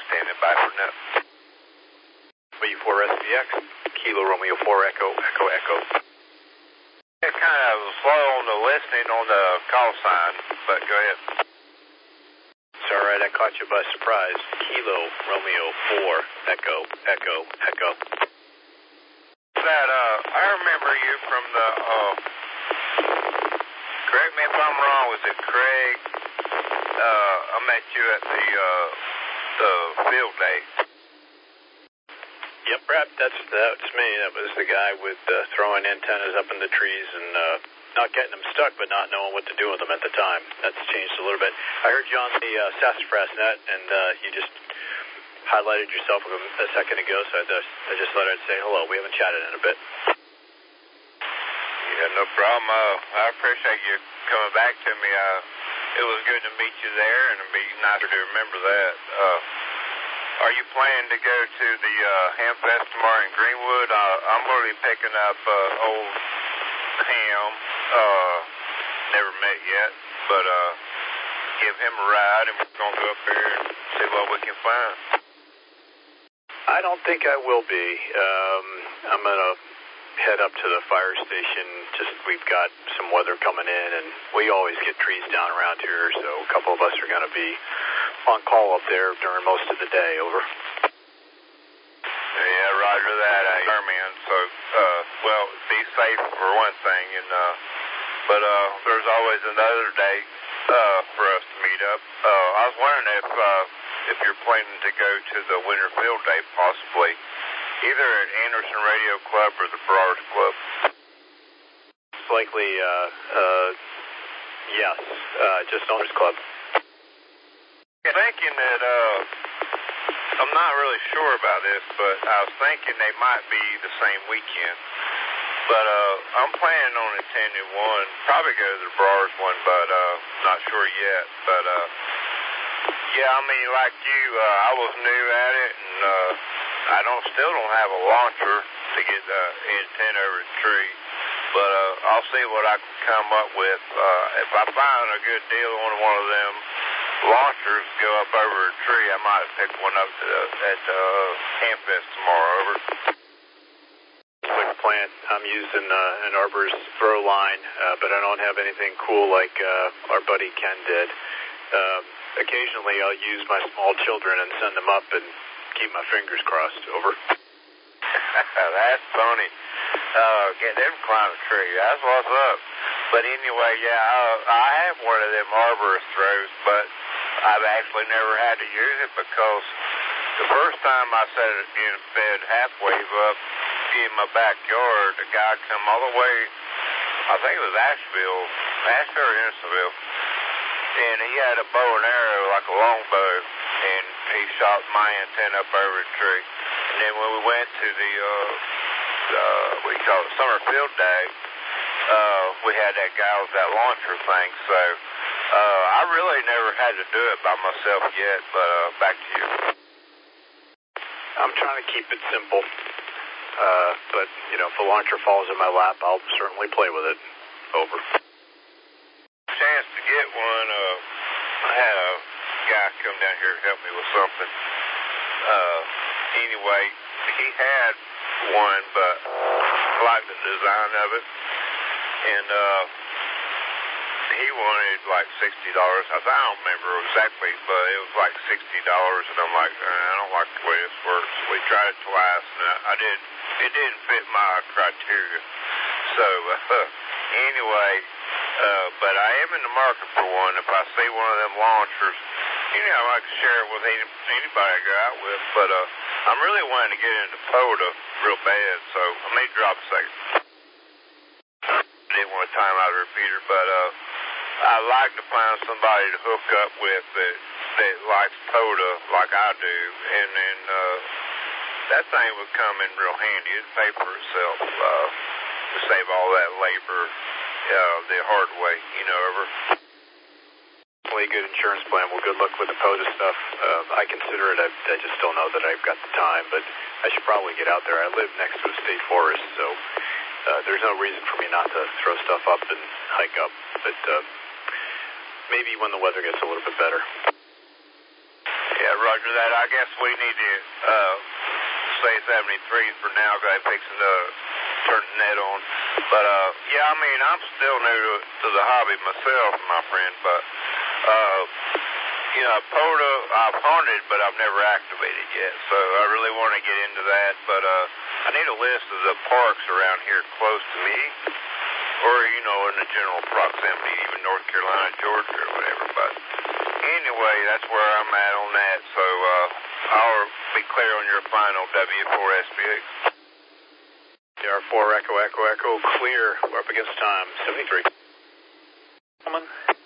Standing by for now. W4SVX, Kilo Romeo 4 Echo, Echo, Echo. Yeah, kind of slow on the listening on the call sign, but go ahead. It's all right, I caught you by surprise. Kilo Romeo 4 Echo, Echo, Echo. I remember you from the, correct me if I'm wrong, was it Craig? I met you at the field day. Yep, Brad, that's me. That was the guy with throwing antennas up in the trees and not getting them stuck, but not knowing what to do with them at the time. That's changed a little bit. I heard you on the Sassafras Net, and you just highlighted yourself a second ago, so I just thought I'd say hello. We haven't chatted in a bit. Yeah, no problem. I appreciate you coming back to me. It was good to meet you there, and it'd be nicer to remember that. Are you planning to go to the Hamfest tomorrow in Greenwood? I'm going to be picking up old Ham. Never met yet, but give him a ride, and we're going to go up there and see what we can find. I don't think I will be. I'm going to head up to the fire station. Just we've got some weather coming in, and we always get trees down around here, so a couple of us are going to be on call up there during most of the day. Over. Yeah, roger that. Man. So, well, be safe for one thing, and but there's always another day for us to meet up. I was wondering if you're planning to go to the Winter Field Day, possibly, either at Anderson Radio Club or the Browers Club. It's likely, yes, just Owners Club. Thinking that, I'm not really sure about this, but I was thinking they might be the same weekend. But I'm planning on attending one, probably go to the Browers one, but not sure yet. But yeah, I mean, like you, I was new at it, and I still don't have a launcher to get the antenna over the tree. But I'll see what I can come up with. If I find a good deal on one of them launchers to go up over a tree, I might pick one up at Hamfest tomorrow. Over. Quick plant. I'm using an Arbor's throw line, but I don't have anything cool like our buddy Ken did. Occasionally I'll use my small children and send them up and keep my fingers crossed. Over. That's funny. Get them to climb a tree. That's what's up. But anyway, yeah, I have one of them arborist throws, but I've actually never had to use it because the first time I set it in bed halfway up in my backyard, the guy come all the way, I think it was Asheville or Innoceville, and he had a bow and arrow, like a long bow, and he shot my antenna up over the tree. And then when we went to the what do you call it, summer field day, we had that guy with that launcher thing, so I really never had to do it by myself yet, but back to you. I'm trying to keep it simple, but, you know, if the launcher falls in my lap, I'll certainly play with it. Over. Chance to get one, I had a guy come down here to help me with something. Anyway, he had one, but I liked the design of it, and he wanted like $60. I don't remember exactly, but it was like $60, and I'm like, I don't like the way this works. We tried it twice, and it didn't fit my criteria. So anyway, but I am in the market for one. If I see one of them launchers, you know, I like to share it with anybody I go out with, but I'm really wanting to get into POTA real bad, so I may drop a second. I didn't want to time out a repeater, but I like to find somebody to hook up with that likes POTA like I do, and then that thing would come in real handy. It'd pay for itself to save all that labor the hard way, you know, over. Good insurance plan. Well, good luck with the POTA stuff. I consider it. I just don't know that I've got the time, but I should probably get out there. I live next to a state forest, so there's no reason for me not to throw stuff up and hike up, but maybe when the weather gets a little bit better. Yeah, roger that. I guess we need to say 73 for now, guy fixing to turn the net on. But, yeah, I mean, I'm still new to the hobby myself, my friend, but, you know, POTA, I've hunted, but I've never activated yet, so I really want to get into that, but, I need a list of the parks around here close to me, or, you know, in the general proximity, even North Carolina, Georgia, or whatever, but anyway, that's where I'm at on that, so, I'll be clear on your final W4SPX. DR4 Echo, Echo, Echo, clear. We're up against time, 73. Gentlemen,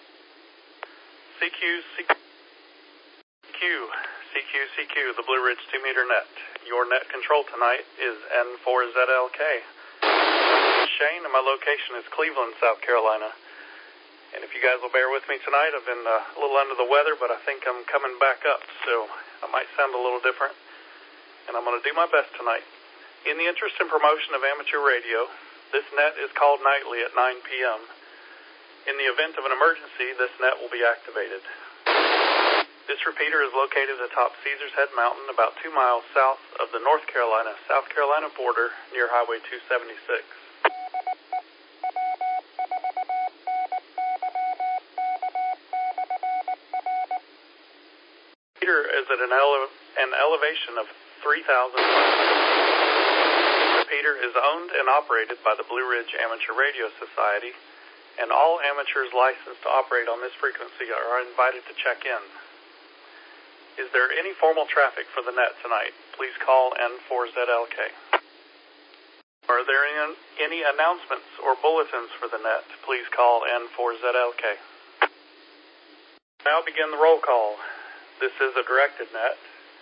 CQ, the Blue Ridge 2-meter net. Your net control tonight is N4ZLK. Shane, and my location is Cleveland, South Carolina. And if you guys will bear with me tonight, I've been a little under the weather, but I think I'm coming back up, so I might sound a little different. And I'm going to do my best tonight. In the interest and promotion of amateur radio, this net is called nightly at 9 p.m. In the event of an emergency, this net will be activated. This repeater is located atop Caesars Head Mountain, about 2 miles south of the North Carolina-South Carolina border near Highway 276. Repeater is at an elevation of 3,000 feet. Repeater is owned and operated by the Blue Ridge Amateur Radio Society, and all amateurs licensed to operate on this frequency are invited to check in. Is there any formal traffic for the net tonight? Please call N4ZLK. Are there any announcements or bulletins for the net? Please call N4ZLK. Now begin the roll call. This is a directed net.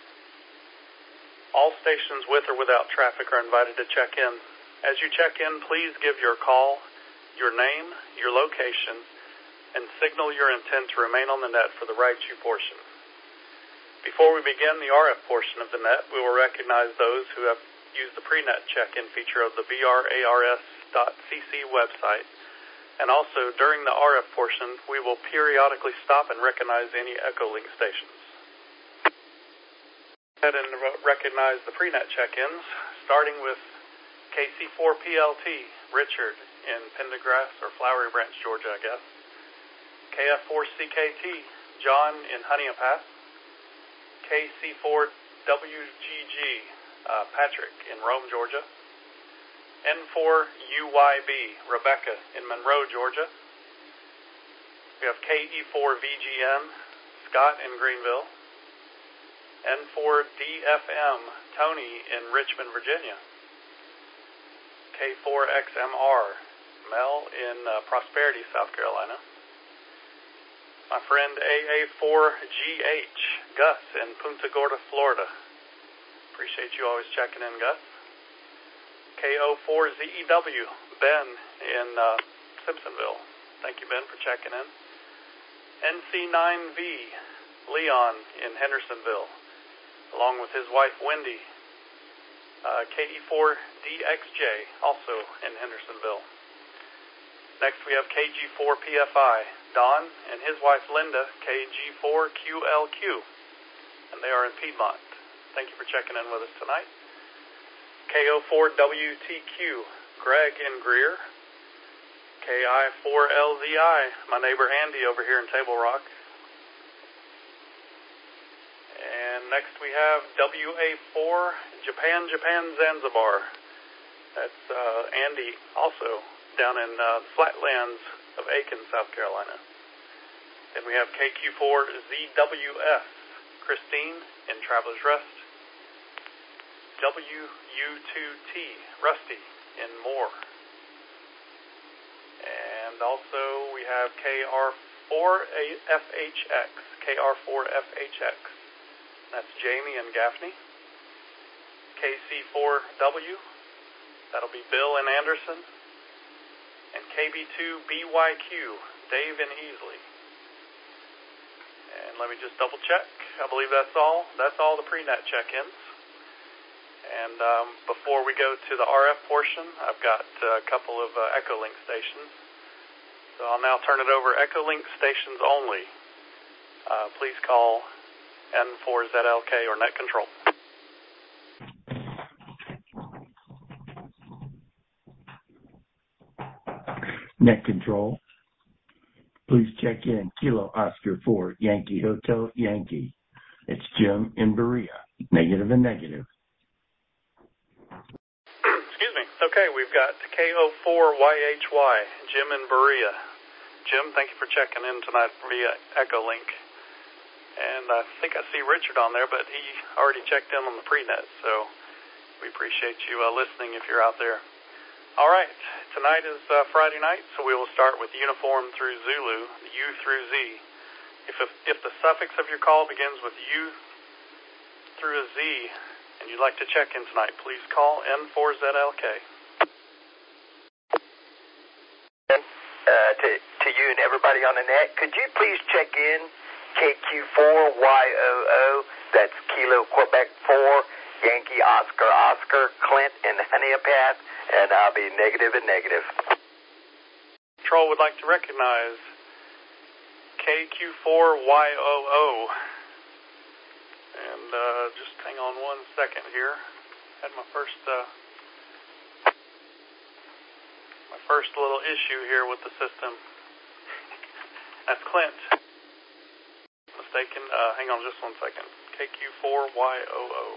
All stations with or without traffic are invited to check in. As you check in, please give your call, your name, your location, and signal your intent to remain on the net for the right you portion. Before we begin the RF portion of the net, we will recognize those who have used the pre-net check-in feature of the brars.cc website. And also, during the RF portion, we will periodically stop and recognize any Echolink stations. Go ahead and recognize the pre-net check-ins, starting with KC4PLT, Richard in Pendergrass or Flowery Branch, Georgia, I guess. KF4CKT, John in Honeypath. KC4WGG, Patrick in Rome, Georgia. N4UYB, Rebecca in Monroe, Georgia. We have KE4VGN, Scott in Greenville. N4DFM, Tony in Richmond, Virginia. K4XMR, Mel in Prosperity, South Carolina. My friend AA4GH, Gus in Punta Gorda, Florida. Appreciate you always checking in, Gus. KO4ZEW, Ben in Simpsonville. Thank you, Ben, for checking in. NC9V, Leon in Hendersonville, along with his wife, Wendy. KE4DXJ, also in Hendersonville. Next, we have KG4PFI, Don and his wife, Linda, KG4QLQ, and they are in Piedmont. Thank you for checking in with us tonight. KO4WTQ, Greg in Greer. KI4LZI, my neighbor Andy over here in Table Rock. And next we have WA4, Japan, Zanzibar. That's Andy, also down in flatlands of Aiken, South Carolina. Then we have KQ4ZWS, Christine in Traveler's Rest. WU2T, Rusty in Moore. And also we have KR4FHX. That's Jamie and Gaffney. KC4W, that'll be Bill and Anderson. And KB2BYQ, Dave and Easley. And let me just double check. I believe that's all. That's all the pre-net check-ins. And before we go to the RF portion, I've got a couple of Echolink stations. So I'll now turn it over. Echolink stations only. Please call N4ZLK or net control. Net control. Please check in Kilo Oscar 4 Yankee Hotel Yankee. It's Jim in Berea. Negative and negative. Excuse me. Okay, we've got KO4YHY, Jim in Berea. Jim, thank you for checking in tonight via Echolink. And I think I see Richard on there, but he already checked in on the pre-net, so we appreciate you listening if you're out there. All right, tonight is Friday night, so we will start with uniform through Zulu, U through Z. If the suffix of your call begins with U through a Z, and you'd like to check in tonight, please call N4ZLK. To you and everybody on the net, could you please check in KQ4YOO, that's Kilo Quebec 4, Yankee Oscar Oscar, Clint and Honeypath, and I'll be negative and negative. Control would like to recognize KQ4YOO. And just hang on 1 second here. Had my first little issue here with the system. That's Clint. Mistaken. Hang on just 1 second. KQ4YOO.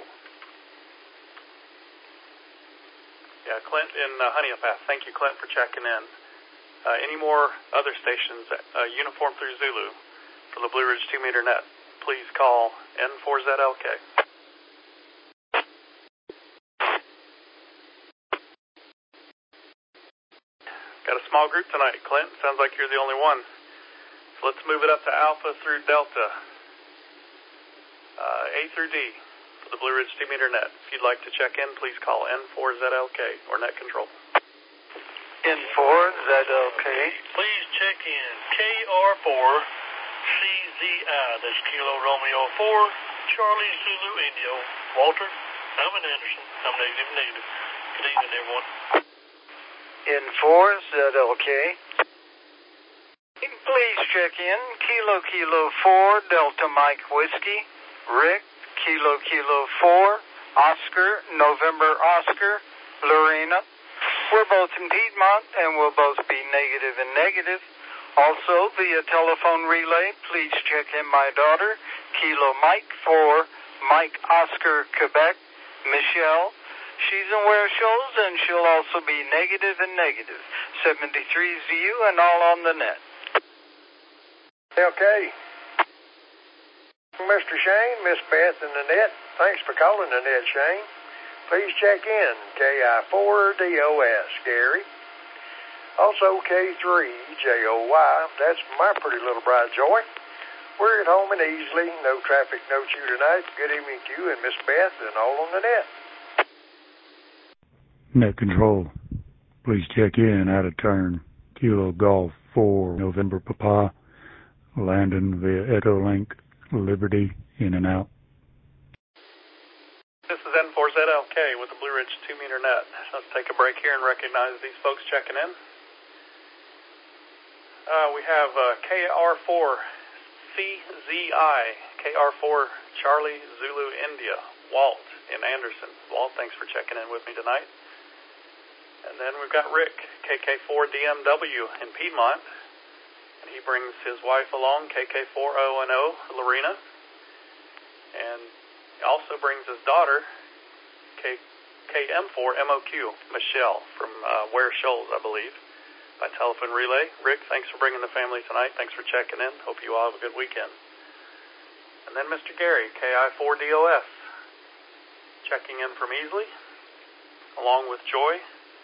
Yeah, Clint in Honeypath. Thank you, Clint, for checking in. Any more other stations, uniform through Zulu for the Blue Ridge 2-meter net, please call N4ZLK. Got a small group tonight, Clint. Sounds like you're the only one. So let's move it up to Alpha through Delta. A through D for the Blue Ridge 2-meter net. If you'd like to check in, please call N4ZLK or net control. N4ZLK. Please check in KR4CZI. That's Kilo Romeo 4, Charlie Zulu Indio. Walter, I'm in Anderson. I'm negative. Good evening, everyone. N4ZLK. Please check in Kilo 4, Delta Mike Whiskey, Rick, Kilo 4, Oscar, November Oscar, Lorena. We're both in Piedmont, and we'll both be negative and negative. Also, via telephone relay, please check in my daughter, Kilo Mike 4, Mike Oscar, Quebec, Michelle. She's in Ware Shoals, and she'll also be negative and negative. 73ZU and all on the net. Okay. Mr. Shane, Miss Beth in the net. Thanks for calling the net, Shane. Please check in KI4DOS, Gary. Also K3JOY. That's my pretty little bride, Joy. We're at home and easily. No traffic, no chew tonight. Good evening to you and Miss Beth and all on the net. Net control. Please check in out of turn. Kilo Golf 4, November Papa. Landon via Echolink, Liberty, in and out. This is N4ZLK with the Blue Ridge 2-meter net. Let's take a break here and recognize these folks checking in. We have KR4CZI, KR4 Charlie Zulu India, Walt in Anderson. Walt, thanks for checking in with me tonight. And then we've got Rick, KK4DMW in Piedmont. And he brings his wife along, KK4ONO, Lorena. And he also brings his daughter, KM4MOQ, Michelle, from Ware Shoals, I believe, by telephone relay. Rick, thanks for bringing the family tonight. Thanks for checking in. Hope you all have a good weekend. And then Mr. Gary, KI4DOS, checking in from Easley, along with Joy,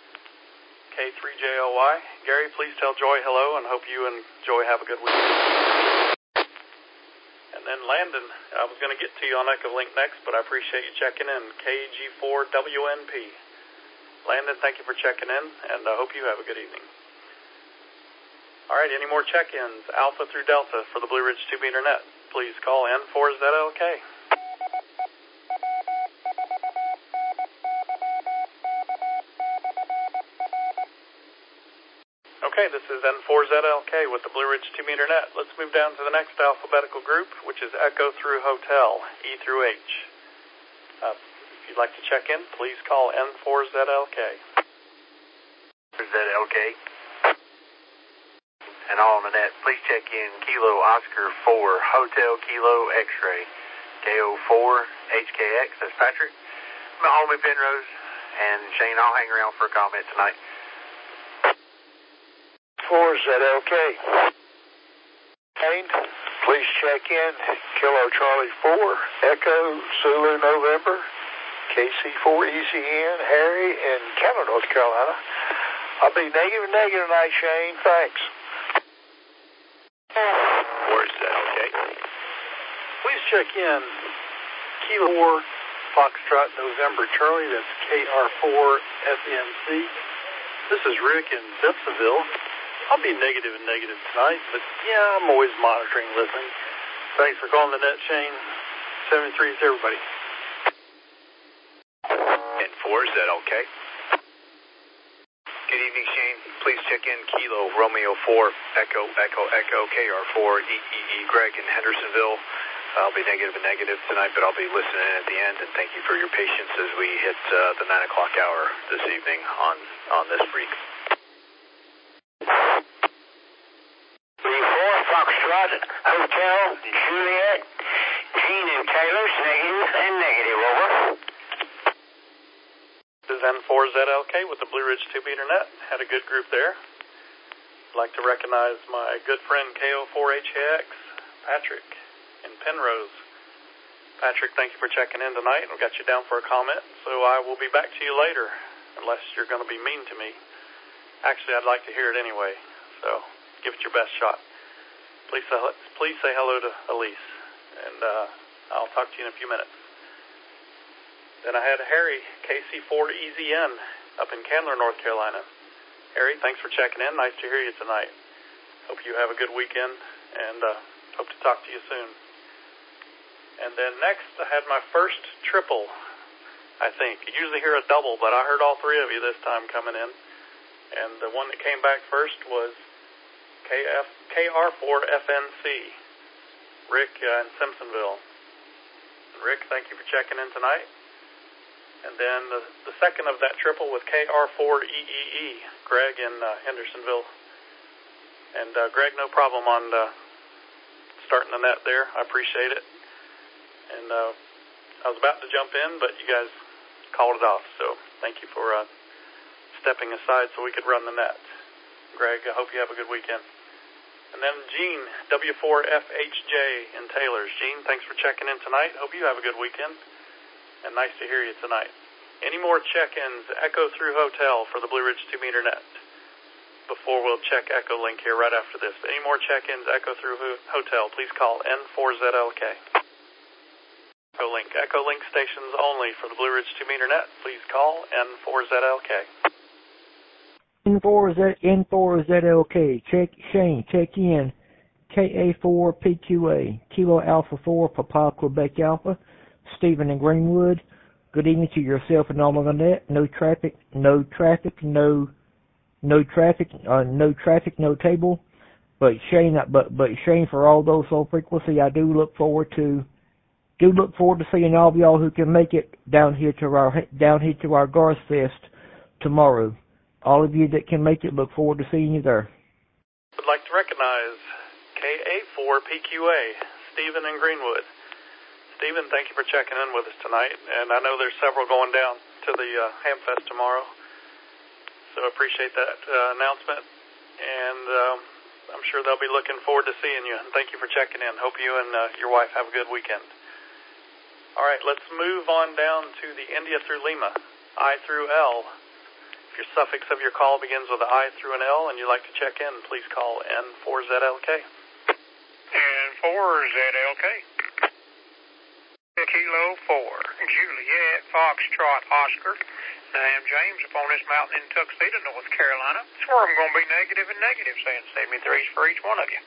K3JOY. Gary, please tell Joy hello and hope you and Joy have a good weekend. And then Landon, I was going to get to you on Echolink next, but I appreciate you checking in. KG4WNP. Landon, thank you for checking in, and I hope you have a good evening. All right, any more check-ins? Alpha through Delta for the Blue Ridge 2-meter net. Please call N4ZLK. Okay, Okay, this is N4ZLK with the Blue Ridge 2-meter net. Let's move down to the next alphabetical group, which is Echo through Hotel, E through H. If you'd like to check in, please call N4ZLK. ZLK. And all on the net, please check in Kilo Oscar 4, Hotel Kilo X-Ray, KO4 HKX. That's Patrick. Mahomie Penrose. And Shane, I'll hang around for a comment tonight. 4ZLK. Shane, please check in Kilo Charlie 4, Echo Zulu November, KC4 ECN, Harry in Canada, North Carolina. I'll be negative tonight, Shane. Thanks. 4ZLK. Please check in Kilo 4 Foxtrot November Charlie, that's KR4 FNC. This is Rick in Simpsonville. I'll be negative tonight, but yeah, I'm always monitoring, listening. Thanks for calling the net, Shane. 73 is everybody. And 4ZLK. Good evening, Shane. Please check in Kilo Romeo 4, Echo KR4 EEE Greg in Hendersonville. I'll be negative tonight, but I'll be listening in at the end, and thank you for your patience as we hit the 9 o'clock hour this evening on this freak. 4 Foxtrot Hotel Juliet, Gene and Taylor's negative, over. This is N4ZLK with the Blue Ridge 2-meter net. Had a good group there. I'd like to recognize my good friend KO4HKX, Patrick in Penrose. Patrick, thank you for checking in tonight. We got you down for a comment, so I will be back to you later, unless you're going to be mean to me. Actually, I'd like to hear it anyway, so give it your best shot. Please say hello to Elise, and I'll talk to you in a few minutes. Then I had Harry, KC4EZN, up in Candler, North Carolina. Harry, thanks for checking in. Nice to hear you tonight. Hope you have a good weekend, and hope to talk to you soon. And then next, I had my first triple, I think. You usually hear a double, but I heard all three of you this time coming in. And the one that came back first was KR4FNC, Rick in Simpsonville. Rick, thank you for checking in tonight. And then the second of that triple was KR4EEE, Greg in Hendersonville. And Greg, no problem on starting the net there. I appreciate it. And I was about to jump in, but you guys called it off. So thank you for stepping aside so we could run the net. Greg, I hope you have a good weekend. And then Gene, W4FHJ in Taylor's. Gene, thanks for checking in tonight. Hope you have a good weekend. And nice to hear you tonight. Any more check-ins, Echo through Hotel for the Blue Ridge 2-meter net? Before we'll check Echo Link here right after this. Any more check-ins, Echo through Hotel, please call N4ZLK. Echo Link stations only for the Blue Ridge 2-meter net. Please call N4ZLK. N4ZLK. Shane, check in. KA4PQA, Kilo Alpha 4, Papa Quebec Alpha. Stephen in Greenwood. Good evening to yourself and all on the net. No traffic, no table. But Shane, for all those on frequency, I do look forward to seeing all of y'all who can make it down here to our Garth Fest tomorrow. All of you that can make it, look forward to seeing you there. Would like to recognize KA4PQA, Stephen in Greenwood. Stephen, thank you for checking in with us tonight. And I know there's several going down to the Hamfest tomorrow, so I appreciate that announcement. And I'm sure they'll be looking forward to seeing you. And thank you for checking in. Hope you and your wife have a good weekend. All right, let's move on down to the India through Lima, I through L. If your suffix of your call begins with an I through an L and you'd like to check in, please call N4ZLK. N4ZLK. Kilo 4, Juliet, Foxtrot, Oscar. I am James upon this mountain in Tuxedo, North Carolina. That's where I'm going to be negative, saying 73s for each one of you.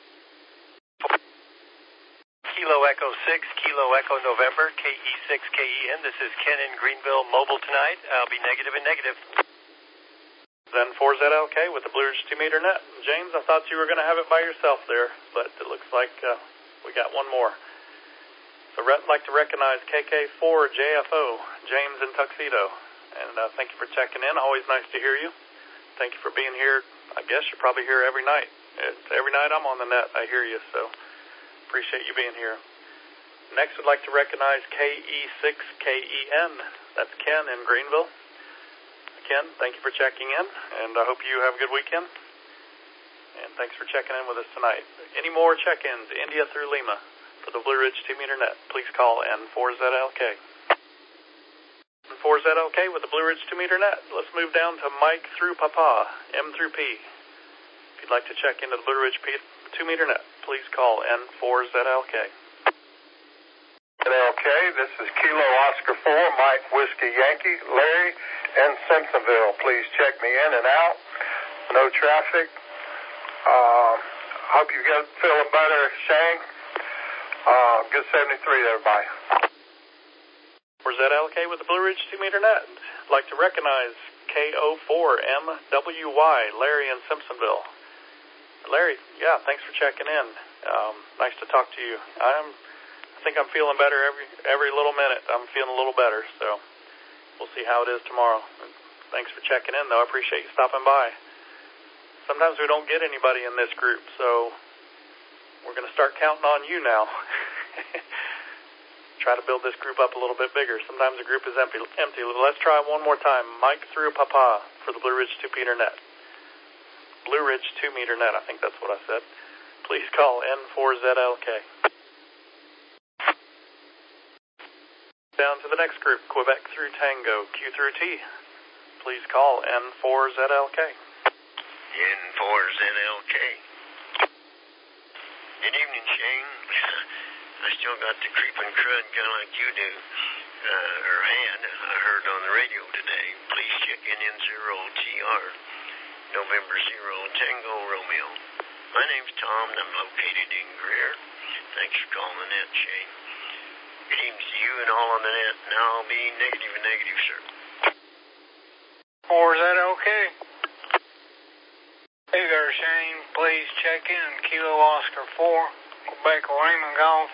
Kilo Echo 6, Kilo Echo November, KE6KEN. This is Ken in Greenville Mobile tonight. I'll be negative. N4ZLK with the Blue Ridge 2-meter net. James, I thought you were going to have it by yourself there, but it looks like we got one more. So I'd like to recognize KK4JFO, James in Tuxedo. And thank you for checking in. Always nice to hear you. Thank you for being here. I guess you're probably here every night. Every night I'm on the net, I hear you, so appreciate you being here. Next, I'd like to recognize KE6KEN. That's Ken in Greenville. Ken, thank you for checking in, and I hope you have a good weekend. And thanks for checking in with us tonight. Any more check-ins, India through Lima, for the Blue Ridge 2-meter net, please call N4ZLK. N4ZLK with the Blue Ridge 2-meter net. Let's move down to Mike through Papa, M through P. If you'd like to check into the Blue Ridge 2-meter net, please call N4ZLK. ZLK, this is Kilo Oscar 4, Mike Whiskey Yankee, Larry, and Simpsonville. Please check me in and out. No traffic. Hope you get feeling better, Shane. Good 73 there, bye. ZLK with the Blue Ridge 2-meter net. I'd like to recognize KO4MWY, Larry in Simpsonville. Larry, yeah, thanks for checking in. Nice to talk to you. I think I'm feeling better every little minute. I'm feeling a little better, so we'll see how it is tomorrow. Thanks for checking in, though. I appreciate you stopping by. Sometimes we don't get anybody in this group, so we're going to start counting on you now. Try to build this group up a little bit bigger. Sometimes the group is empty. Let's try one more time. Mike through Papa for the Blue Ridge 2-meter net. Blue Ridge 2-meter net, I think that's what I said. Please call N4ZLK. Down to the next group, Quebec through Tango, Q through T. Please call N4ZLK. N4ZLK. Good evening, Shane. I still got the creeping crud kind of like you do, or had, I heard on the radio today. Please check in N0TR, November 0 Tango Romeo. My name's Tom, and I'm located in Greer. Thanks for calling the net, Shane. Good evening to you and all on the net. Now I'll be negative and negative, sir. Or is that okay? Hey there, Shane. Please check in. Kilo Oscar 4, Quebec Raymond Golf.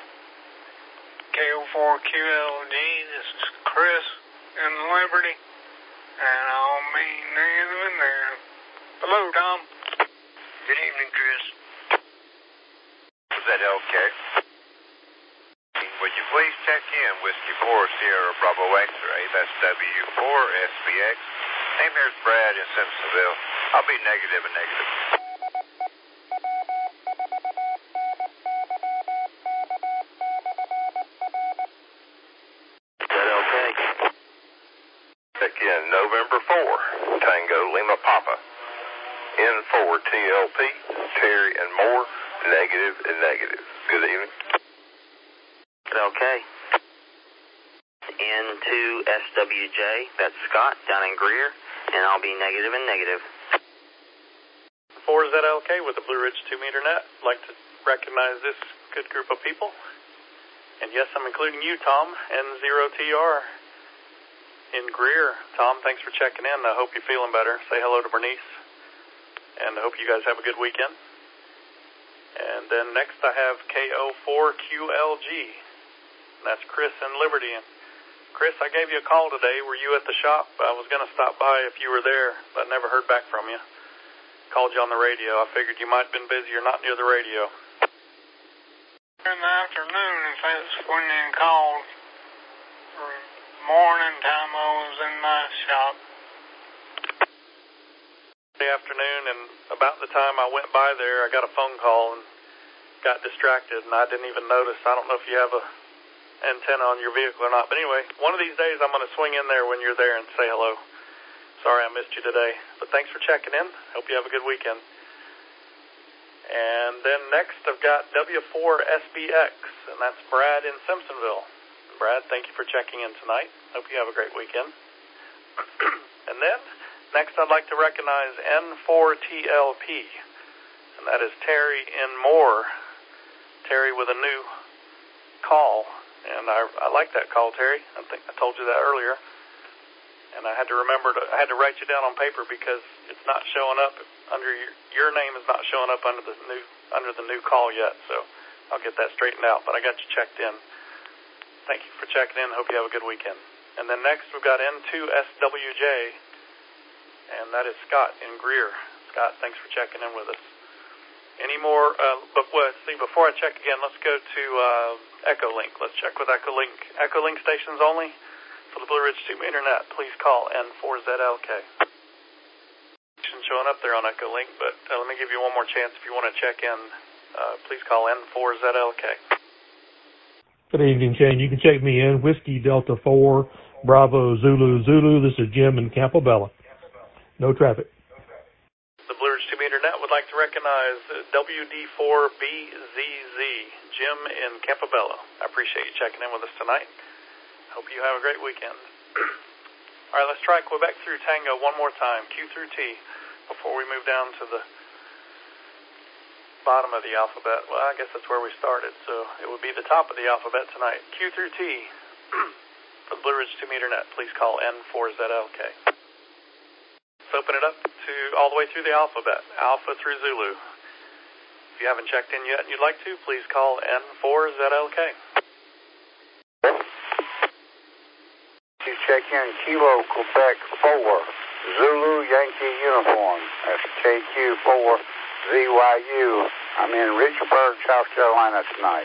KO4QLG. This is Chris in Liberty. And I'll be negative in there. Hello, Tom. Good evening, Chris. Is that okay? Would you please check in Whiskey 4 Sierra Bravo X-ray? That's W4SBX. Name here's Brad in Simpsonville. I'll be negative and negative. Is that okay? Check in November 4, Tango Lima Papa. N4TLP, Terry and Moore, negative and negative. Good evening. Okay. N2SWJ, that's Scott down in Greer, and I'll be negative and negative. 4ZLK with the Blue Ridge 2-meter net. I'd like to recognize this good group of people. And yes, I'm including you, Tom, N0TR in Greer. Tom, thanks for checking in. I hope you're feeling better. Say hello to Bernice. And I hope you guys have a good weekend. And then next I have KO4QLG. That's Chris in Liberty. And Chris, I gave you a call today. Were you at the shop? I was going to stop by if you were there, but I never heard back from you. Called you on the radio. I figured you might have been busy or not near the radio. In the afternoon, if that's when you called. Morning time I was in my shop. The afternoon, and about the time I went by there, I got a phone call and got distracted, and I didn't even notice. I don't know if you have a antenna on your vehicle or not, but anyway, one of these days I'm going to swing in there when you're there and say hello. Sorry I missed you today, but thanks for checking in. Hope you have a good weekend. And then next I've got W4SBX, and that's Brad in Simpsonville. Brad, thank you for checking in tonight. Hope you have a great weekend. And then next I'd like to recognize N4TLP, and that is Terry in Moore. Terry with a new call, and I like that call, Terry. I think I told you that earlier. And I had to write you down on paper because it's not showing up under your name is not showing up under the new call yet. So I'll get that straightened out. But I got you checked in. Thank you for checking in. Hope you have a good weekend. And then next we've got N2SWJ, and that is Scott in Greer. Scott, thanks for checking in with us. Any more? Before I check again, let's go to Echolink. Let's check with Echolink. Echolink stations only for the Blue Ridge 2-meter net. Please call N4ZLK. Showing up there on Echolink, but let me give you one more chance if you want to check in. Please call N4ZLK. Good evening, Shane. You can check me in. Whiskey Delta 4, Bravo Zulu Zulu. This is Jim in Campobello. No traffic. The Blue Ridge 2-meter net would like to recognize WD4BZZ, Jim in Campobello. I appreciate you checking in with us tonight. Hope you have a great weekend. All right, let's try Quebec through Tango one more time, Q through T, before we move down to the bottom of the alphabet. Well, I guess that's where we started, so it would be the top of the alphabet tonight. Q through T for the Blue Ridge 2-meter net. Please call N4ZLK. Let's open it up to all the way through the alphabet, Alpha through Zulu. If you haven't checked in yet and you'd like to, please call N4ZLK. You check in Kilo Quebec 4, Zulu Yankee Uniform. That's KQ4. ZYU. I'm in Richburg, South Carolina tonight.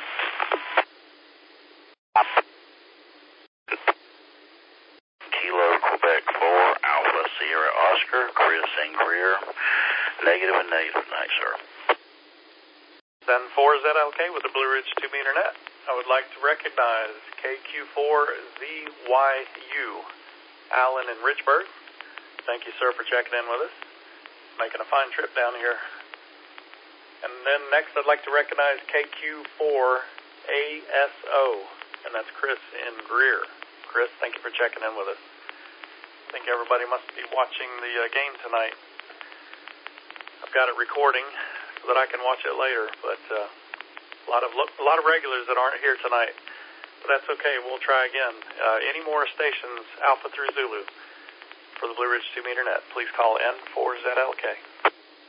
Kilo Quebec 4, Alpha Sierra Oscar, Chris in Greer. Negative and negative tonight, sir. Then 4ZLK with the Blue Ridge 2-meter net. I would like to recognize KQ4ZYU, Allen in Richburg. Thank you, sir, for checking in with us. Making a fine trip down here. And then next I'd like to recognize KQ4ASO, and that's Chris in Greer. Chris, thank you for checking in with us. I think everybody must be watching the game tonight. I've got it recording so that I can watch it later, but a lot of regulars that aren't here tonight. But that's okay, we'll try again. Any more stations, Alpha through Zulu, for the Blue Ridge 2-meter net, please call N4ZLK.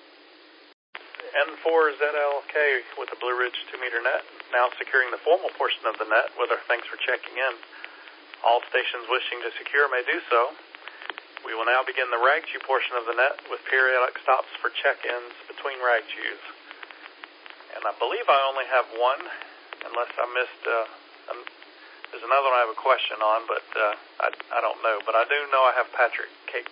N4ZLK with the Blue Ridge 2-meter net, now securing the formal portion of the net with our thanks for checking in. All stations wishing to secure may do so. We will now begin the rag-chew portion of the net with periodic stops for check-ins between rag-chews. And I believe I only have one, unless I missed, there's another one I have a question on, but I don't know. But I do know I have Patrick,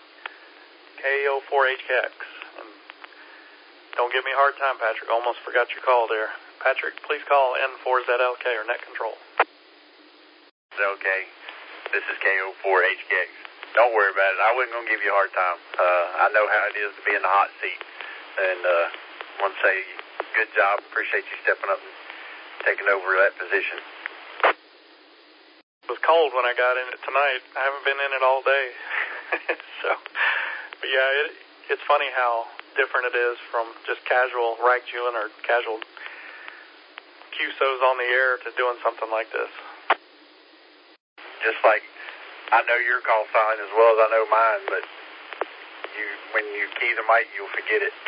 KO4HKX. Don't give me a hard time, Patrick. Almost forgot your call there. Patrick, please call N4ZLK or Net Control. Okay. This is KO4HKX. Don't worry about it. I wasn't going to give you a hard time. I know how it is to be in the hot seat. And I want to say good job. Appreciate you stepping up and taking over that position. It was cold when I got in it tonight. I haven't been in it all day. But yeah, it's funny how different it is from just casual rag chewing or casual QSOs on the air to doing something like this. Just like I know your call sign as well as I know mine, but when you key the mic, you'll forget it.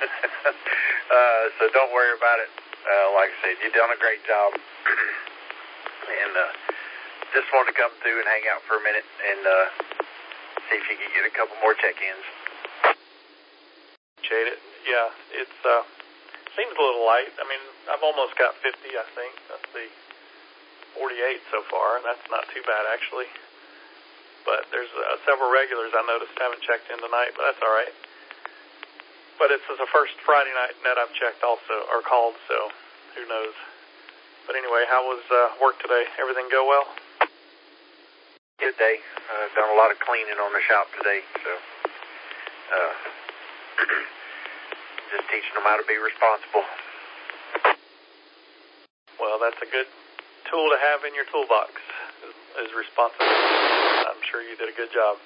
So don't worry about it. Like I said, you've done a great job. And just wanted to come through and hang out for a minute and see if you could get a couple more check-ins. Appreciate it. Yeah, it seems a little light. I mean, I've almost got 50, I think. Let's see, 48 so far. That's not too bad, actually. But there's several regulars I noticed haven't checked in tonight, but that's all right. But it's the first Friday night net I've checked also, or called, so who knows. But anyway, how was work today? Everything go well? Good day. Done a lot of cleaning on the shop today, so just teaching them how to be responsible. Well, that's a good tool to have in your toolbox, is responsibility. I'm sure you did a good job.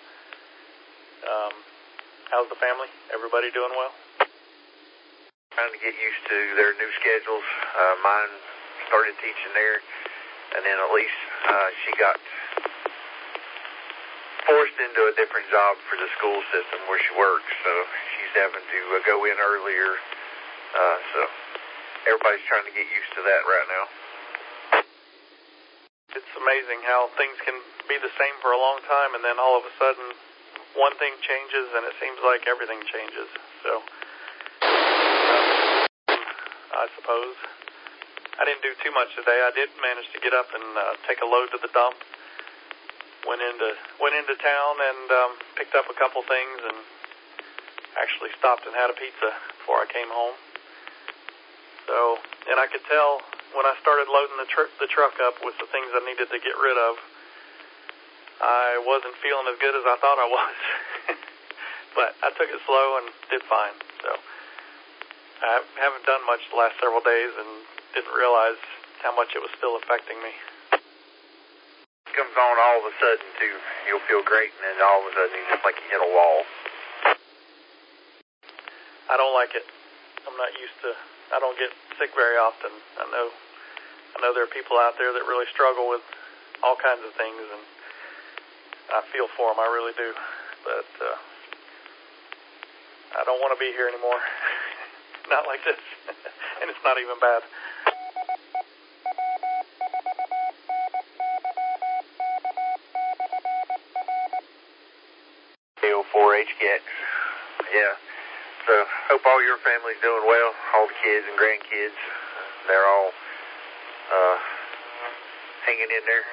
How's the family? Everybody doing well? Trying to get used to their new schedules. Mine started teaching there, and then Elise, she got forced into a different job for the school system where she works, so she's having to go in earlier. So everybody's trying to get used to that right now. It's amazing how things can be the same for a long time, and then all of a sudden one thing changes, and it seems like everything changes. So, I suppose. I didn't do too much today. I did manage to get up and take a load to the dump. Went into town and picked up a couple things, and actually stopped and had a pizza before I came home. So, and I could tell when I started loading the truck up with the things I needed to get rid of, I wasn't feeling as good as I thought I was. But I took it slow and did fine. So I haven't done much the last several days and didn't realize how much it was still affecting me. It comes on all of a sudden, too. You'll feel great, and then all of a sudden it's just like you hit a wall. I don't like it. I'm not used to... I don't get sick very often. I know there are people out there that really struggle with all kinds of things, and I feel for them. I really do. But I don't want to be here anymore. Not like this. And it's not even bad. KO4HKX. Yeah. So, hope all your family's doing well, all the kids and grandkids. They're all hanging in there.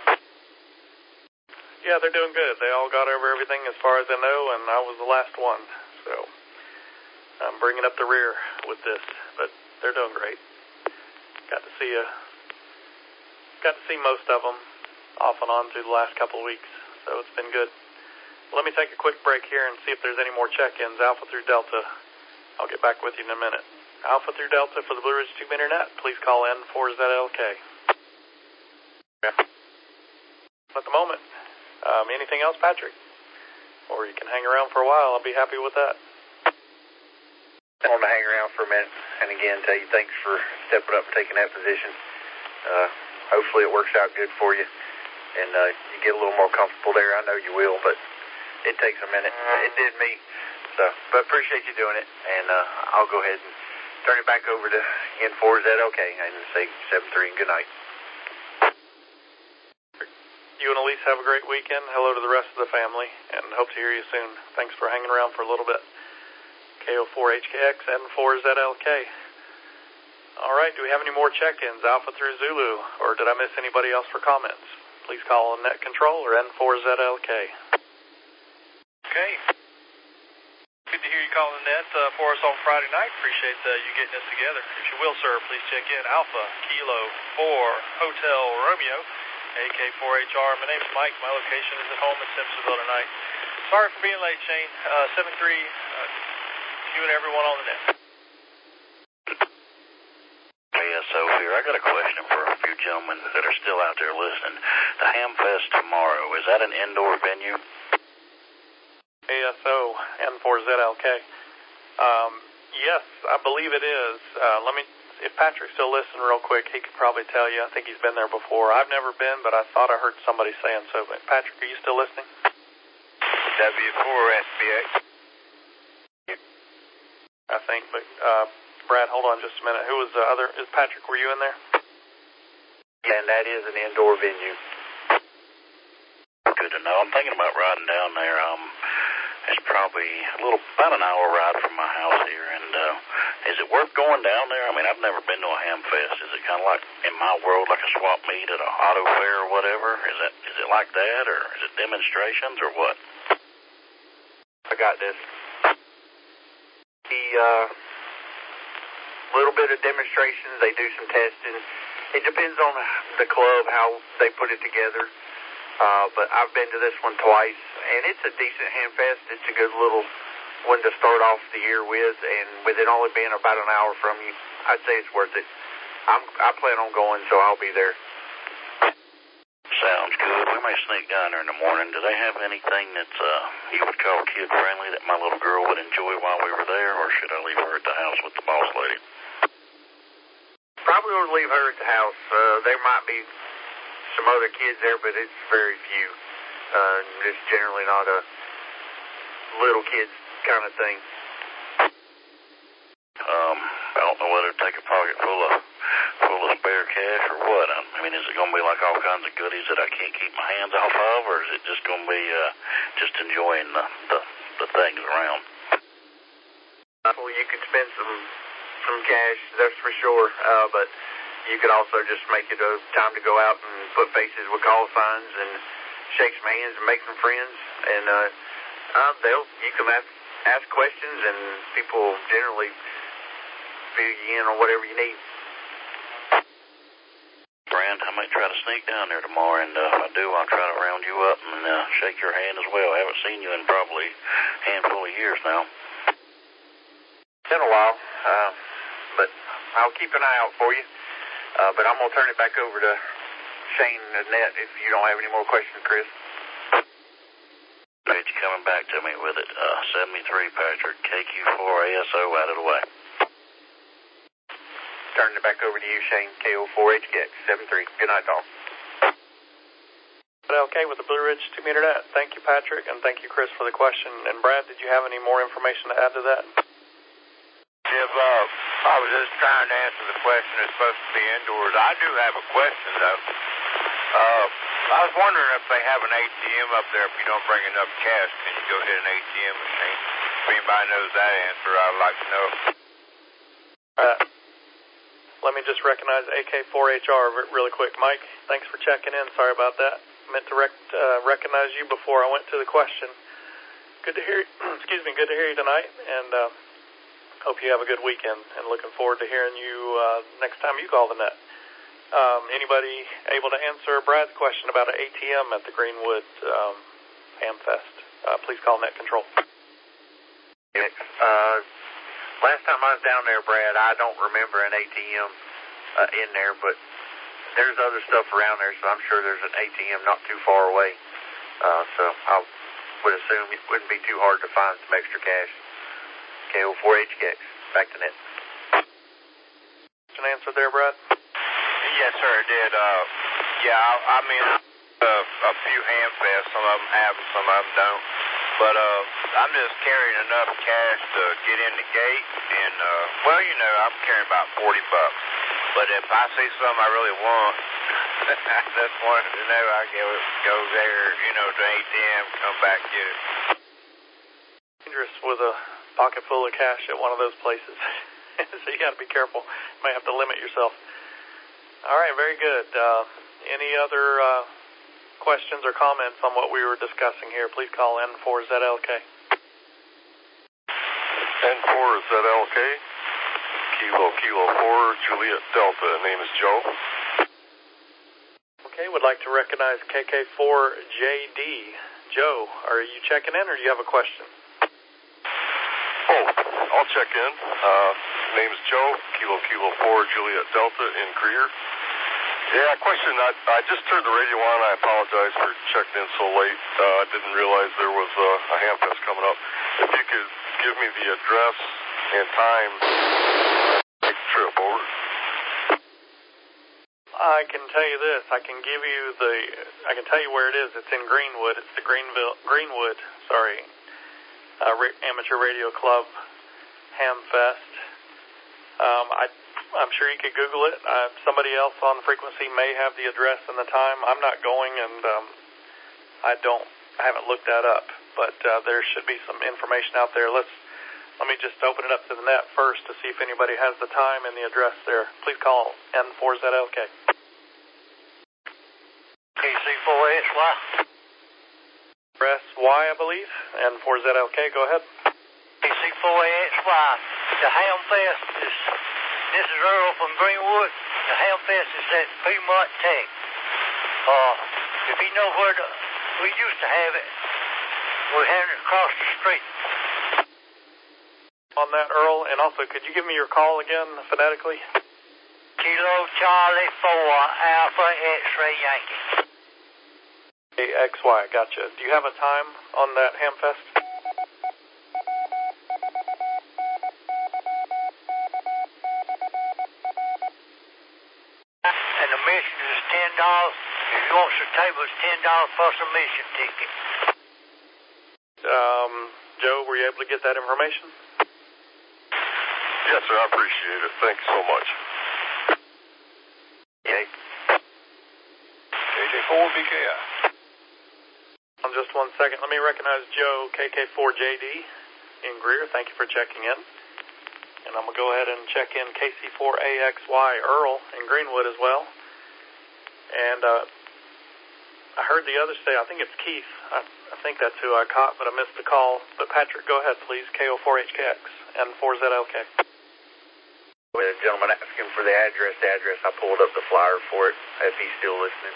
Yeah, they're doing good. They all got over everything as far as I know, and I was the last one. So, I'm bringing up the rear with this, but they're doing great. Got to see most of them off and on through the last couple of weeks, so it's been good. Let me take a quick break here and see if there's any more check-ins, Alpha through Delta. I'll get back with you in a minute. Alpha through Delta for the Blue Ridge Tube Internet, please call N4ZLK. Yeah. At the moment. Anything else, Patrick? Or you can hang around for a while. I'll be happy with that. I want to hang around for a minute, and again, tell you thanks for stepping up and taking that position. Hopefully it works out good for you, and you get a little more comfortable there. I know you will, but it takes a minute. It did me. So, but appreciate you doing it, and I'll go ahead and turn it back over to N4ZLK and say 7-3 and good night. You and Elise have a great weekend. Hello to the rest of the family, and hope to hear you soon. Thanks for hanging around for a little bit. KO4HKX, N4ZLK. All right, do we have any more check-ins, Alpha through Zulu, or did I miss anybody else for comments? Please call Net Control or N4ZLK. Okay. Good to hear you calling the net for us on Friday night. Appreciate you getting us together. If you will, sir, please check in Alpha Kilo 4 Hotel Romeo, AK4HR. My name's Mike. My location is at home in Simpsonville tonight. Sorry for being late, Shane. 7-3, you and everyone on the net. KSO here. I got a question for a few gentlemen that are still out there listening. The Hamfest tomorrow, is that an indoor venue? ASO N4ZLK. Yes, I believe it is. If Patrick's still listening real quick, he could probably tell you. I think he's been there before. I've never been, but I thought I heard somebody saying so. But Patrick, are you still listening? W4SBX. I think, but Brad, hold on just a minute. Who was the other? Is Patrick, were you in there? Yeah, and that is an indoor venue. Good to know. I'm thinking about riding down there. It's probably about an hour ride from my house here. And is it worth going down there? I mean, I've never been to a Hamfest. Is it kind of like, in my world, like a swap meet at an auto fair or whatever? Is it like that, or is it demonstrations, or what? I got this. Little bit of demonstrations. They do some testing. It depends on the club, how they put it together. But I've been to this one twice, and it's a decent Hamfest. It's a good little one to start off the year with, and with it only being about an hour from you, I'd say it's worth it. I plan on going, so I'll be there. Sounds good. We may sneak down there in the morning. Do they have anything that's you would call kid-friendly that my little girl would enjoy while we were there, or should I leave her at the house with the boss lady? Probably would leave her at the house. There might be some other kids there, but it's very few. Just generally not a little kids kind of thing. I don't know whether to take a pocket full of spare cash or what. I mean, is it going to be like all kinds of goodies that I can't keep my hands off of, or is it just going to be just enjoying the things around? Well, you could spend some cash, that's for sure, but you could also just make it a time to go out and put faces with call signs and shake some hands and make some friends, and you can ask questions, and people generally fill you in on whatever you need. Brand, I might try to sneak down there tomorrow, and if I do, I'll try to round you up and shake your hand as well. I haven't seen you in probably a handful of years now. It's been a while, but I'll keep an eye out for you. But I'm going to turn it back over to Shane Annette if you don't have any more questions, Chris. Appreciate you coming back to me with it. 73, Patrick, KQ4ASO out of the way. Turning it back over to you, Shane, KO4HKX 73. Good night, all. Okay, with the Blue Ridge 2-meter net. Thank you, Patrick, and thank you, Chris, for the question. And Brad, did you have any more information to add to that? Yeah, Bob, I was just trying to answer the question. It's supposed to be indoors. I do have a question, though. I was wondering if they have an ATM up there. If you don't bring enough cash, can you go hit an ATM machine? If anybody knows that answer, I'd like to know. Let me just recognize AK4HR really quick. Mike, thanks for checking in. Sorry about that. Meant to recognize you before I went to the question. Good to hear. Excuse me. Good to hear you tonight, and hope you have a good weekend. And looking forward to hearing you next time you call the net. Anybody able to answer Brad's question about an ATM at the Greenwood Hamfest? Please call Net Control. Last time I was down there, Brad, I don't remember an ATM in there, but there's other stuff around there, so I'm sure there's an ATM not too far away. So I would assume it wouldn't be too hard to find some extra cash. KO4HKX, back to net. An answer there, Brad? Yes, sir, it did. I mean, a few Hamfests, some of them have them, some of them don't. But I'm just carrying enough cash to get in the gate, and I'm carrying about $40. But if I see something I really want, I just wanted to know, I go there, to ATM, come back get it. Dangerous with a pocket full of cash at one of those places, so you got to be careful. You may have to limit yourself. All right, very good. Any other questions or comments on what we were discussing here? Please call N4ZLK. N4ZLK, Kilo 4, Juliet Delta. Name is Joe. Okay, would like to recognize KK4JD. Joe, are you checking in or do you have a question? Oh, I'll check in. Name is Joe, Kilo 4, Juliet Delta in Greer. Yeah, question. I just turned the radio on. I apologize for checking in so late. I didn't realize there was a Hamfest coming up. If you could give me the address and time, take the trip over. I can tell you this. I can tell you where it is. It's in Greenwood. It's the Greenwood Amateur Radio Club Hamfest. I'm sure you could Google it. Somebody else on frequency may have the address and the time. I'm not going, and I haven't looked that up. But there should be some information out there. Let me just open it up to the net first to see if anybody has the time and the address there. Please call N4ZLK. KC4HY. Press Y, I believe. N4ZLK, go ahead. KC4HY. The Hamfest is... This is Earl from Greenwood. The Hamfest is at Piedmont Tech. If you know where we used to have it, we're having it across the street. On that, Earl, and also, could you give me your call again phonetically? Kilo Charlie 4 Alpha X-Ray Yankee. XY, gotcha. Do you have a time on that Hamfest? And the admission is $10. If you want some table, it's $10 plus admission ticket. Joe, were you able to get that information? Yes, sir. I appreciate it. Thank you so much. Okay. KJ4 BKI. Just 1 second. Let me recognize Joe, KK4JD in Greer. Thank you for checking in. And I'm going to go ahead and check in KC4AXY Earl in Greenwood as well. And I heard the others say, I think it's Keith. I think that's who I caught, but I missed the call. But Patrick, go ahead, please. KO4HKX and 4ZLK. When a gentleman asking for the address, I pulled up the flyer for it, if he's still listening.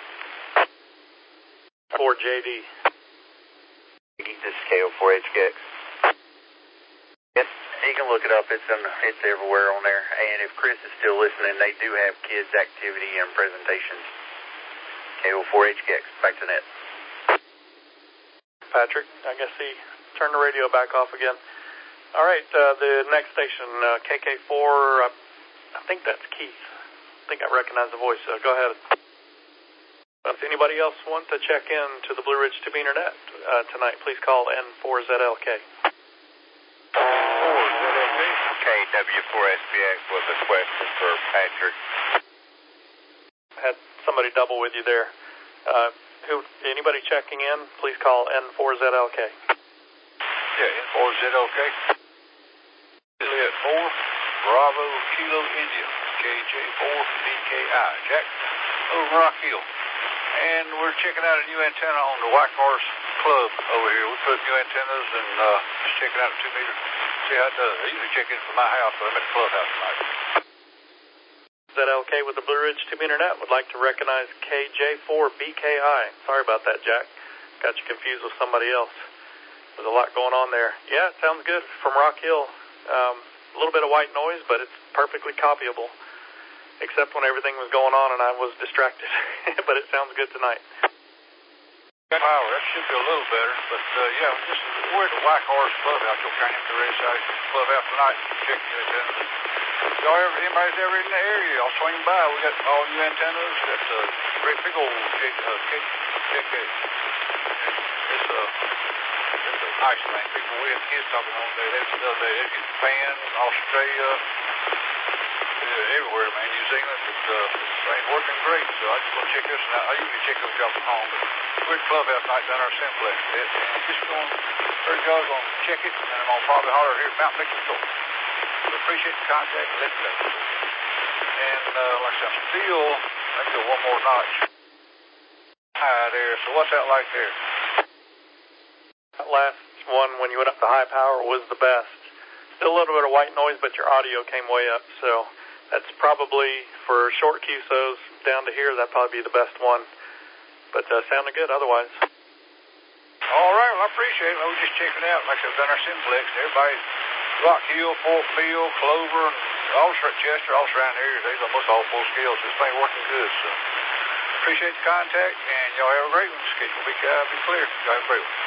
For JD. This is KO4HKX. Yes, he can look it up. It's everywhere on there. And if Chris is still listening, they do have kids' activity and presentations. KO4HKX, back to net. Patrick, I guess he turned the radio back off again. All right, the next station, KK4, I think that's Keith. I think I recognize the voice. Go ahead. If anybody else wants to check in to the Blue Ridge Tube Internet tonight, please call N4ZLK. KW4SPX with a question for Patrick. Had somebody double with you there. Anybody checking in, please call N4ZLK. Yeah, N4ZLK. Juliet 4, Bravo Kilo India, KJ4BKI. Jack, over Rock Hill. And we're checking out a new antenna on the White Horse Club over here. We put new antennas and just checking out a 2 meter. See how it does. I usually check in from my house, but I'm at the clubhouse tonight. ZLK with the Blue Ridge Tube Internet would like to recognize KJ4BKI. Sorry about that, Jack. Got you confused with somebody else. There's a lot going on there. Yeah, it sounds good from Rock Hill. A little bit of white noise, but it's perfectly copyable. Except when everything was going on and I was distracted. But it sounds good tonight. Power, that should be a little better. But yeah, we're at the White Horse Clubhouse. You'll kind of have to race out to the clubhouse tonight and check the antennas. Anybody's ever in the area, I'll swing by. We got all new antennas. We got a great big old JK. It's a nice thing. People, we had kids talking on there. That's the other day. They get Japan, Australia, everywhere, man. New Zealand. It's working great. So I just want to check this out. I usually check those out from home, but we're at the clubhouse tonight down our Simplex. And just going, heard y'all going to check it, and I'm going to probably holler here at Mount Nicholas Store. So appreciate the contact. Let's go. And like I said, still, let's go one more notch. High there. So what's that like there? That last one, when you went up to high power, was the best. Still a little bit of white noise, but your audio came way up. So that's probably, for short QSOs down to here, that'd probably be the best one. But sounded good otherwise. All right, well, I appreciate it. We're just checking out. Like I said, we've done our Simplex, and everybody's Rock Hill, Fort Mill, Clover, and all Chester, all surrounding areas. They's almost all full scale, so this thing working good. So appreciate the contact, and y'all have a great one. Schedule be clear. Y'all have a great one.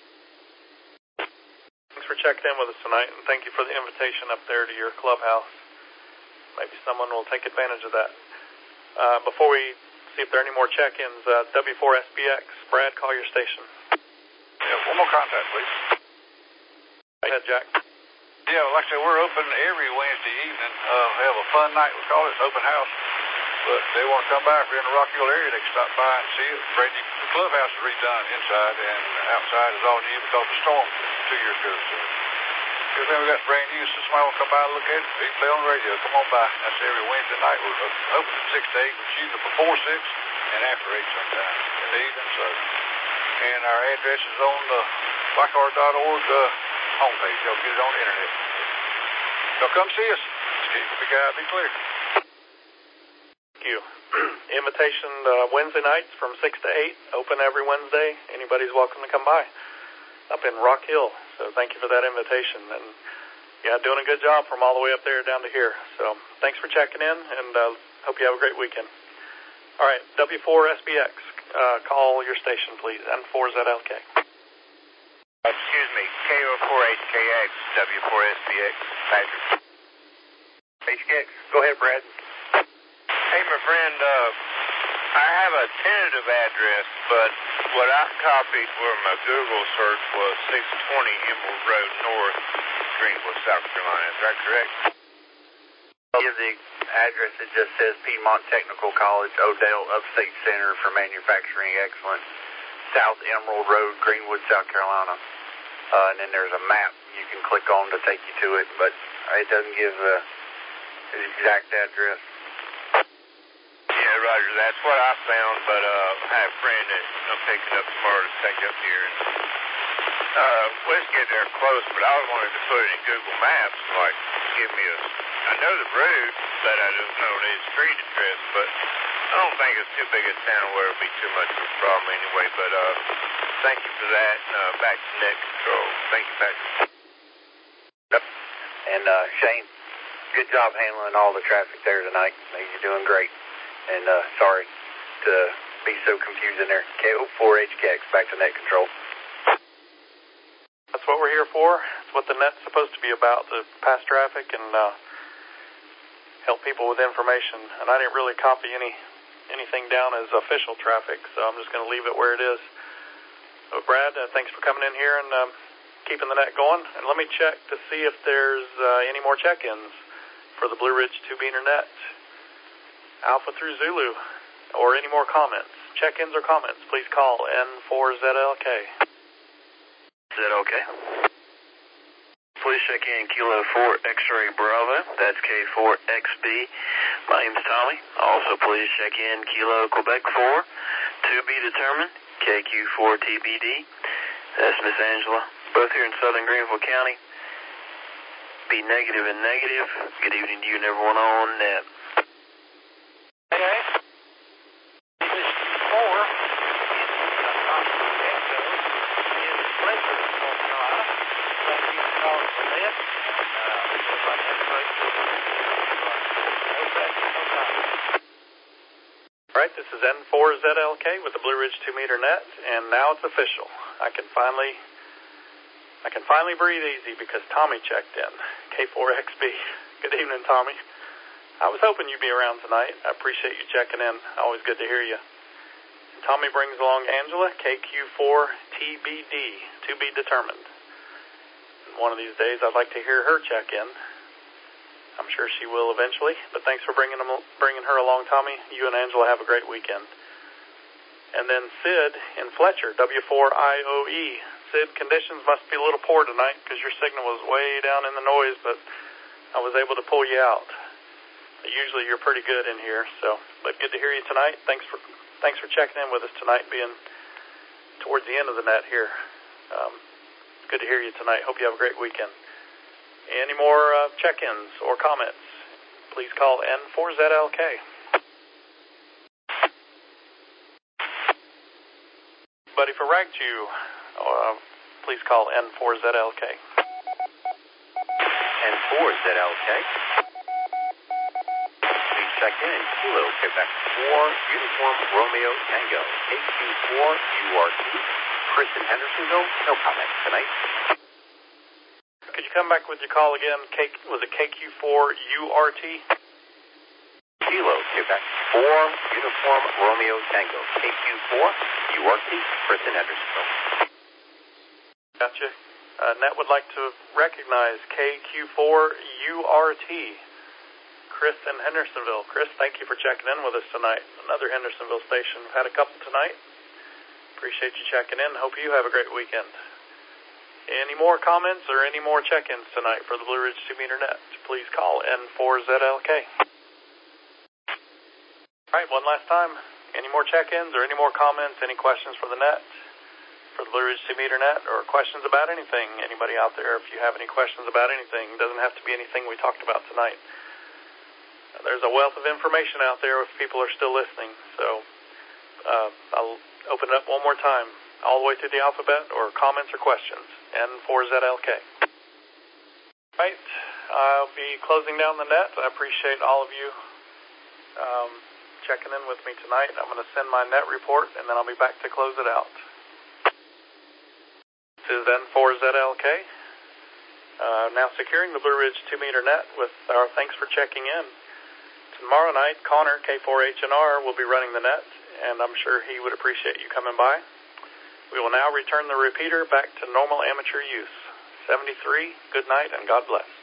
Thanks for checking in with us tonight, and thank you for the invitation up there to your clubhouse. Maybe someone will take advantage of that. Before we see if there are any more check-ins, W4SBX, Brad, call your station. Yeah, one more contact, please. Go ahead, Jack. Yeah, like I said, we're open every Wednesday evening. We have a fun night, we call it, open house. But if they want to come by, if you're in the Rock Hill area, they can stop by and see it. The clubhouse is redone inside, and outside is all new because of the storm 2 years ago. So everything we got brand new, so somebody will come by and look at it. You can play on the radio. Come on by. That's every Wednesday night. We're open from 6 to 8, which is usually before 6 and after 8 sometimes in the evening. So, and our address is on the whitehorse.org homepage. Y'all get it on the internet. Y'all come see us. Big guy, be clear. Thank you. Invitation Wednesday nights from 6 to 8, open every Wednesday. Anybody's welcome to come by up in Rock Hill. So thank you for that invitation. And yeah, doing a good job from all the way up there down to here. So thanks for checking in, and hope you have a great weekend. All right, W4SBX, call your station, please, N4ZLK. Excuse me, KO4HKX, W4SBX, Patrick. HKX, go ahead, Brad. Hey, my friend, I have a tentative address, but what I copied for my Google search was 620 Emerald Road North, Greenwood, South Carolina. Is that correct? Give the address. It just says Piedmont Technical College, Odell Upstate Center for Manufacturing Excellence, South Emerald Road, Greenwood, South Carolina. And then there's a map you can click on to take you to it, but it doesn't give the exact address. Yeah, Roger, that's what I found, but I have a friend that I'm picking up tomorrow to take up here. Let's get there close, but I wanted to put it in Google Maps, like give me I know the route, but I don't know the street address, but I don't think it's too big a town where it'll be too much of a problem anyway, but thank you for that. Back to net control. Thank you, Patrick. Yep. And Shane, good job handling all the traffic there tonight. You're doing great. And sorry to be so confusing there. KO4HKX, back to net control. That's what we're here for. It's what the net's supposed to be about, to pass traffic and help people with information. And I didn't really copy anything down as official traffic, so I'm just going to leave it where it is. So Brad, thanks for coming in here and keeping the net going. And let me check to see if there's any more check-ins for the Blue Ridge 2-meter net. Alpha through Zulu, or any more comments. Check-ins or comments, please call N4ZLK. ZLK. Please check in Kilo 4 X-Ray Bravo. That's K4XB. My name's Tommy. Also, please check in Kilo Quebec 4 to be determined. KQ4 TBD. That's Miss Angela. Both here in southern Greenville County. Be negative and negative. Good evening to you and everyone on net. Okay. This is 4 in Fletcher, North Carolina. Thank you for calling for that. All right, this is N4ZLK with the Blue Ridge 2-meter net, and now it's official. I can finally breathe easy because Tommy checked in. K4XB. Good evening, Tommy. I was hoping you'd be around tonight. I appreciate you checking in. Always good to hear you. Tommy brings along Angela, KQ4TBD, to be determined. One of these days, I'd like to hear her check in. I'm sure she will eventually, but thanks for bringing her along, Tommy. You and Angela have a great weekend. And then Sid in Fletcher, W4IOE. Sid, conditions must be a little poor tonight because your signal was way down in the noise, but I was able to pull you out. Usually you're pretty good in here, but good to hear you tonight. Thanks for checking in with us tonight, being towards the end of the net here. Good to hear you tonight. Hope you have a great weekend. Any more check-ins or comments, please call N4ZLK. Buddy for Ragju, please call N4ZLK. N4ZLK. Check in Kilo Quebec 4 Uniform Romeo Tango KQ4 URT. Chris in Hendersonville, no comments tonight. Could you come back with your call again? Was it KQ4 URT? Kilo Quebec 4 Uniform Romeo Tango KQ4 URT. Chris in Hendersonville. Gotcha. Net would like to recognize KQ4 URT. Chris in Hendersonville. Chris, thank you for checking in with us tonight. Another Hendersonville station. We've had a couple tonight. Appreciate you checking in. Hope you have a great weekend. Any more comments or any more check-ins tonight for the Blue Ridge 2-meter net? Please call N4ZLK. All right, one last time. Any more check-ins or any more comments, any questions for the net? For the Blue Ridge 2-meter net, or questions about anything? Anybody out there, if you have any questions about anything, it doesn't have to be anything we talked about tonight. There's a wealth of information out there if people are still listening. So I'll open it up one more time, all the way through the alphabet, or comments or questions. N4ZLK. Right, I'll be closing down the net. I appreciate all of you checking in with me tonight. I'm going to send my net report, and then I'll be back to close it out. This is N4ZLK. Now securing the Blue Ridge 2-meter net with our thanks for checking in. Tomorrow night, Connor, K4HNR, will be running the net, and I'm sure he would appreciate you coming by. We will now return the repeater back to normal amateur use. 73, good night, and God bless.